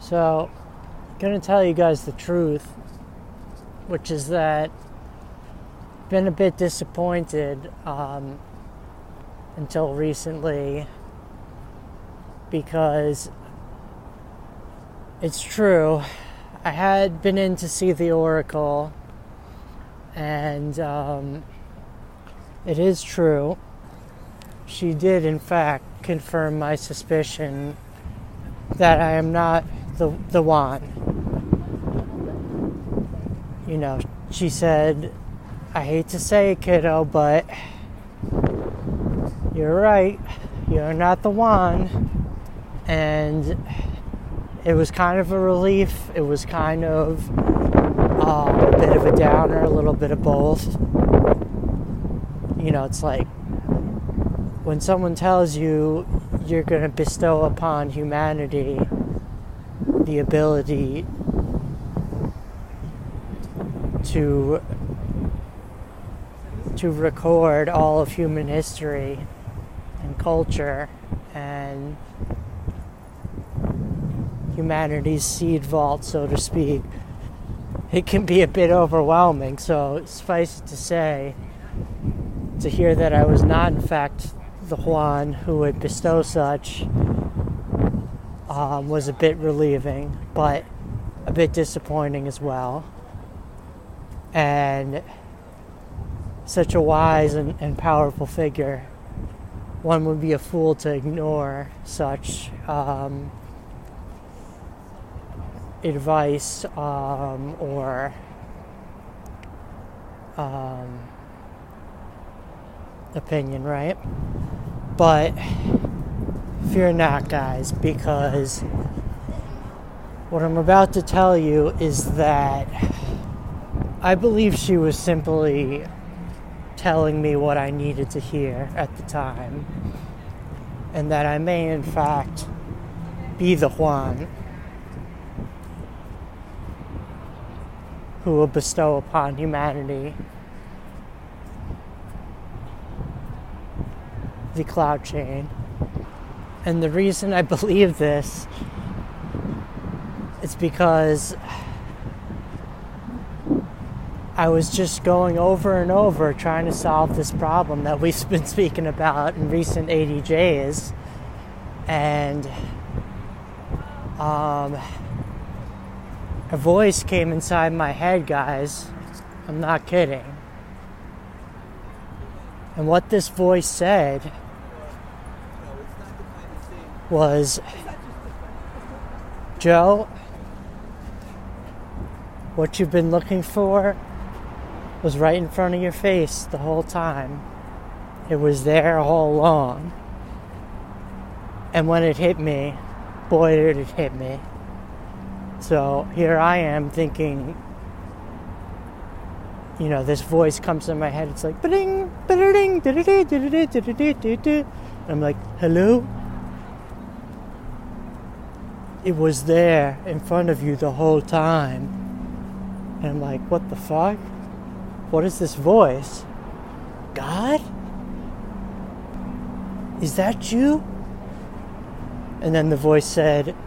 So, I'm going to tell you guys the truth, which is that I've been a bit disappointed until recently, because it's true. I had been in to see the Oracle, and it is true. She did, in fact, confirm my suspicion that I am not the one. You know, she said, I hate to say it, kiddo, but you're right. You're not the one. And it was kind of a relief. It was kind of a bit of a downer, a little bit of both. You know, it's like when someone tells you you're going to bestow upon humanity the ability to record all of human history and culture and humanity's seed vault, so to speak, it can be a bit overwhelming. So suffice it to say, to hear that I was not in fact the Juan who would bestow such was a bit relieving, but a bit disappointing as well. And such a wise and powerful figure, one would be a fool to ignore such advice or opinion, right? But fear not, guys, because what I'm about to tell you is that I believe she was simply telling me what I needed to hear at the time, and that I may in fact be the Juan who will bestow upon humanity the cloud chain. And the reason I believe this is because I was just going over and over trying to solve this problem that we've been speaking about in recent ADJs, and a voice came inside my head, guys. I'm not kidding. And what this voice said was, Joe, what you've been looking for was right in front of your face the whole time. It was there all along. And when it hit me, boy, did it hit me. So here I am thinking, you know, this voice comes in my head. It's like, ba-ding, ba-da-ding, da-da-dee, da-da-dee, da-da-dee, da-da-dee. And I'm like, hello? It was there in front of you the whole time. And I'm like, what the fuck? What is this voice? God? Is that you? And then the voice said,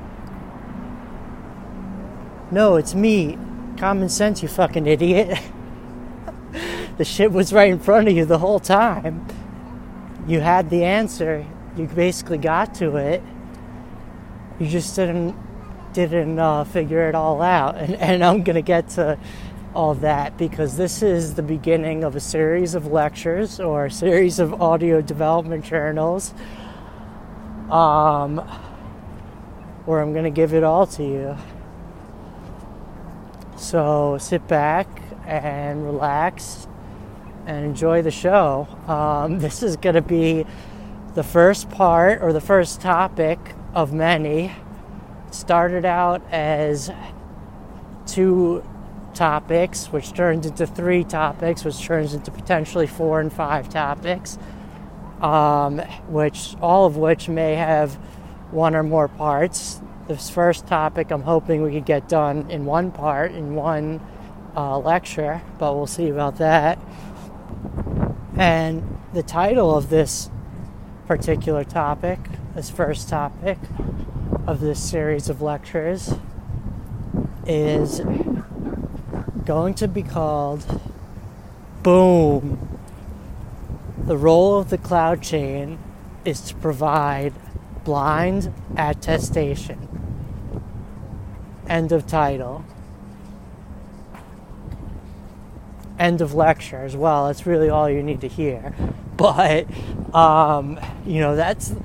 no, it's me. Common sense, you fucking idiot. The shit was right in front of you the whole time. You had the answer. You basically got to it. You just didn't figure it all out. And I'm going to get to all that because this is the beginning of a series of lectures or a series of audio development journals where I'm going to give it all to you. So sit back and relax and enjoy the show. This is going to be the first part or the first topic of many. It started out as 2 topics, which turned into 3 topics, which turns into potentially 4 and 5 topics, which all of which may have 1 or more parts. This first topic I'm hoping we could get done in 1 part, in 1 lecture, but we'll see about that. And the title of this particular topic, this first topic, of this series of lectures is going to be called Boom. The role of the cloud chain is to provide blind attestation. End of title. End of lecture as well. That's really all you need to hear. But that's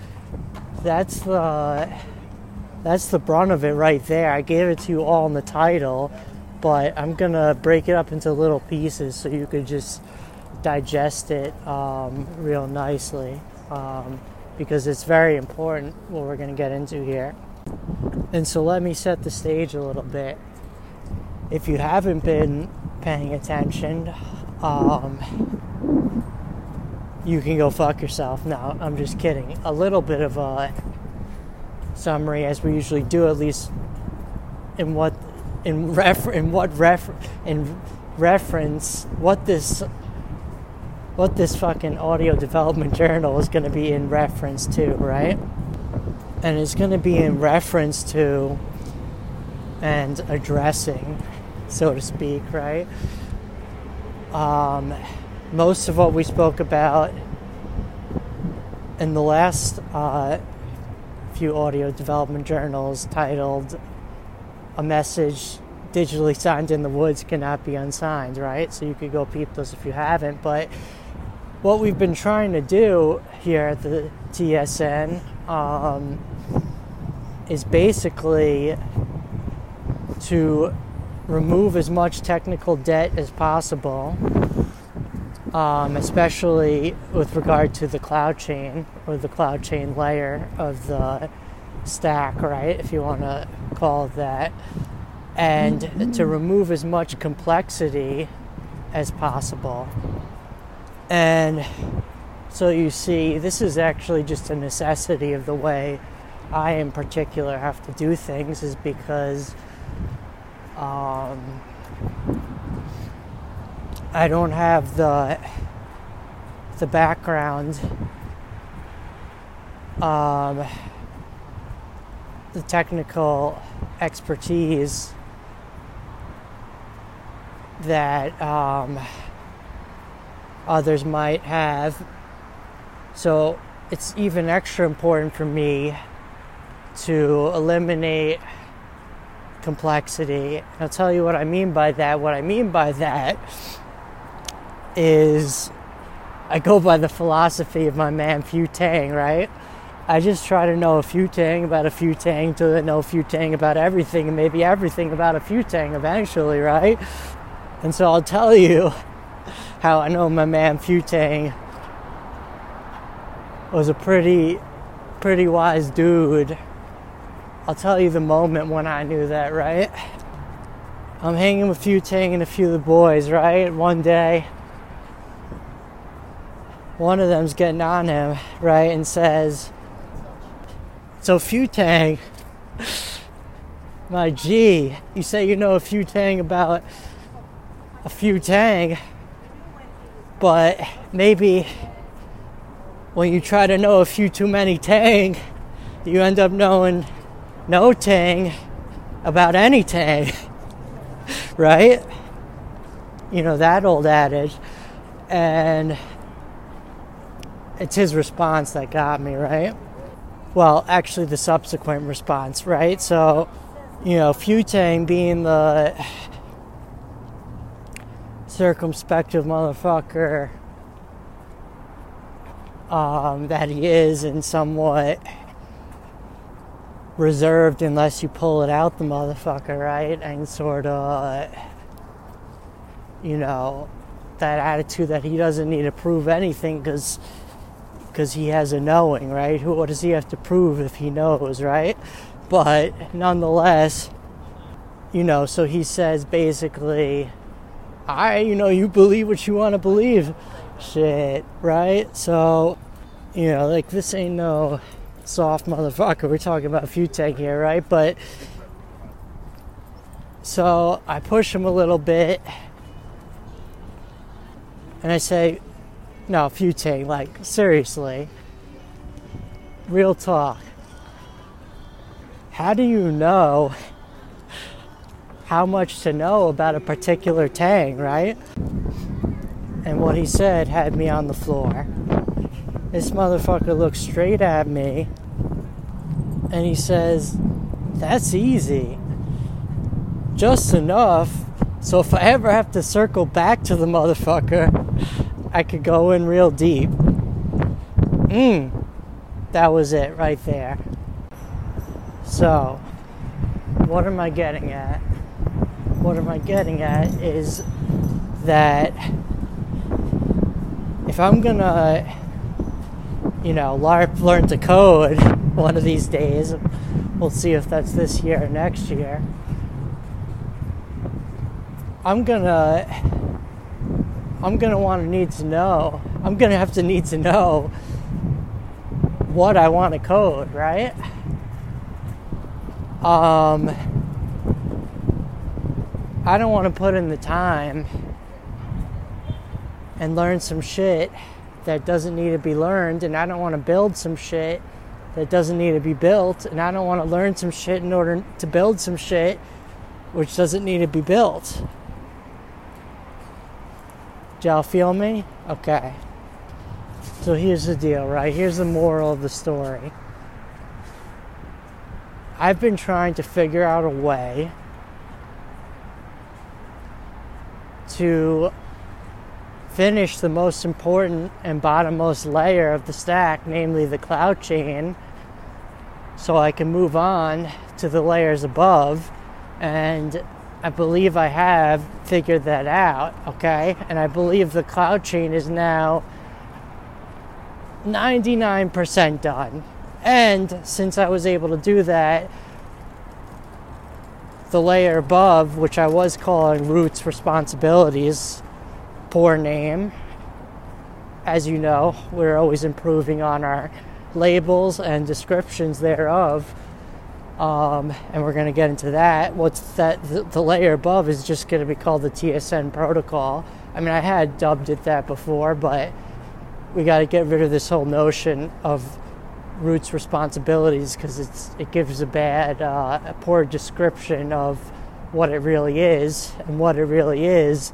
the brunt of it right there. I gave it to you all in the title, but I'm gonna break it up into little pieces so you could just digest it real nicely, because it's very important what we're gonna get into here. And so let me set the stage a little bit. If you haven't been paying attention, you can go fuck yourself. No, I'm just kidding. A little bit of a summary, as we usually do, at least in reference what this fucking audio development journal is going to be in reference to, right? And it's going to be in reference to and addressing, so to speak, right? Most of what we spoke about in the last few audio development journals titled A Message Digitally Signed in the Woods Cannot Be Unsigned, right? So you could go peep those if you haven't. But what we've been trying to do here at the TSN is basically to remove as much technical debt as possible, especially with regard to the cloud chain, or the cloud chain layer of the stack, right, if you want to call it that, and to remove as much complexity as possible. And so you see, this is actually just a necessity of the way I in particular have to do things, is because I don't have the background, the technical expertise that others might have. So it's even extra important for me to eliminate complexity. I'll tell you what I mean by that. What I mean by that is I go by the philosophy of my man Phu Tang, right? I just try to know a few thing about a few thing to know a few thing about everything, and maybe everything about a few thing eventually, right? And so I'll tell you how I know my man Phu Tang was a pretty wise dude. I'll tell you the moment when I knew that, right? I'm hanging with Phu Tang and a few of the boys, right? One day, one of them's getting on him, right, and says, "So Phu Tang, my G, you say you know a Phu Tang about a Phu Tang, but maybe when you try to know a few too many Tang, you end up knowing no Tang about any Tang," right? You know, that old adage. And it's his response that got me, right? Well, actually the subsequent response, right? So, you know, Phu Tang being the circumspective motherfucker that he is, and somewhat reserved unless you pull it out the motherfucker, right? And sort of, you know, that attitude that he doesn't need to prove anything because he has a knowing, right? What does he have to prove if he knows, right? But nonetheless, you know, so he says basically, you believe what you want to believe shit, right? So, you know, like, this ain't no soft motherfucker. We're talking about Phu Tang here, right? But so I push him a little bit and I say, "No, Phu Tang, like, seriously, real talk. how do you know how much to know about a particular tang, right? And what he said had me on the floor. This motherfucker looks straight at me and he says, "That's easy. Just enough so if I ever have to circle back to the motherfucker, I could go in real deep." That was it right there. So, what am I getting at? What am I getting at is that if I'm gonna, learn to code one of these days, we'll see if that's this year or next year, I'm gonna need to know what I want to code, right? I don't want to put in the time and learn some shit that doesn't need to be learned, and I don't want to build some shit that doesn't need to be built, and I don't want to learn some shit in order to build some shit which doesn't need to be built. Do y'all feel me? Okay. So here's the deal, right? Here's the moral of the story. I've been trying to figure out a way to finish the most important and bottommost layer of the stack, namely the cloud chain, so I can move on to the layers above. And I believe I have figured that out, okay? And I believe the cloud chain is now 99% done. And since I was able to do that, the layer above, which I was calling Roots Responsibilities, poor name. As you know, we're always improving on our labels and descriptions thereof. And we're going to get into that. The layer above is just going to be called the TSN protocol. I mean, I had dubbed it that before, but we got to get rid of this whole notion of Roots Responsibilities, because it gives a poor description of what it really is. And what it really is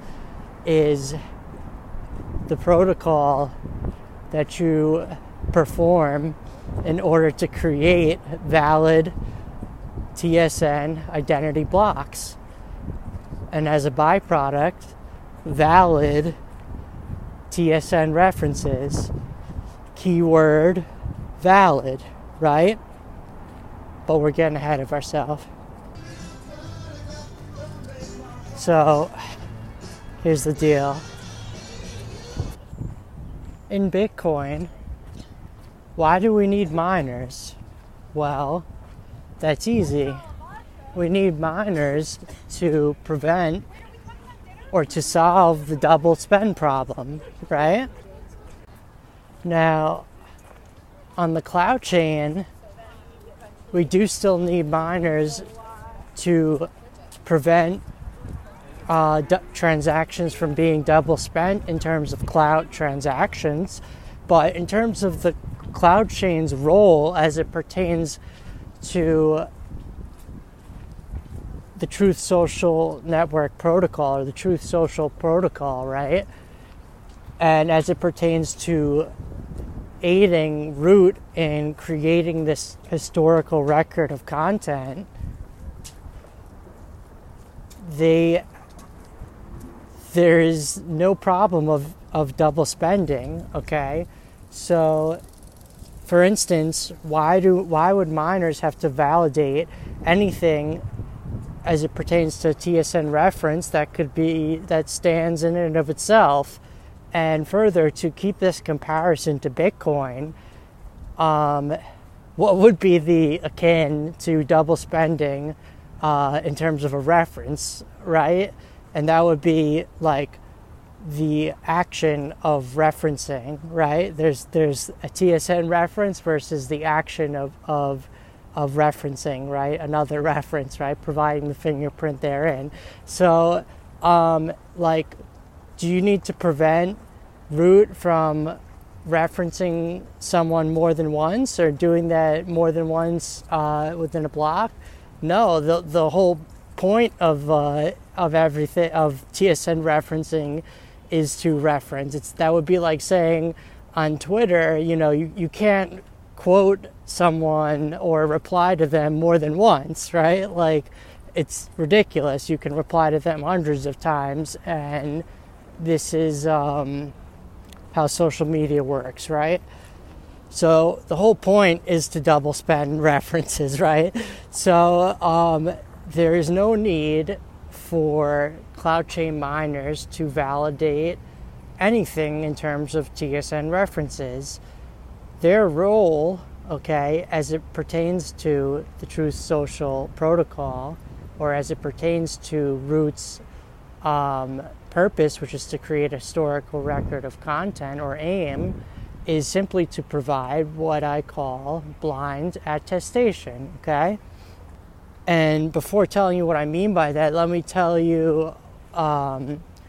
the protocol that you perform in order to create valid TSN identity blocks, and as a byproduct, valid TSN references. Keyword valid, right? But we're getting ahead of ourselves. So here's the deal. In Bitcoin, why do we need miners? Well, that's easy. We need miners to prevent or to solve the double spend problem, right? Now, on the cloud chain, we do still need miners to prevent transactions from being double spent in terms of cloud transactions. But in terms of the cloud chain's role as it pertains to the Truth Social Network protocol, or the Truth Social protocol, right? And as it pertains to aiding Root in creating this historical record of content, there is no problem of double spending, okay? So, for instance, why would miners have to validate anything as it pertains to TSN reference that stands in and of itself? And further, to keep this comparison to Bitcoin, what would be the akin to double spending in terms of a reference, right? And that would be like the action of referencing, right? There's a TSN reference versus the action of referencing, right? Another reference, right? Providing the fingerprint therein. So, do you need to prevent Root from referencing someone more than once or doing that more than once within a block. No, the whole point of everything, of TSN referencing, is to reference. That would be like saying on Twitter, you can't quote someone or reply to them more than once, right? Like, it's ridiculous. You can reply to them hundreds of times, and this is how social media works, right? So the whole point is to double spend references, right? So there is no need for Cloud Chain miners to validate anything in terms of TSN references. Their role, okay, as it pertains to the Truth Social protocol, or as it pertains to Root's purpose, which is to create a historical record of content, or AIM, is simply to provide what I call blind attestation, okay? And before telling you what I mean by that, let me tell you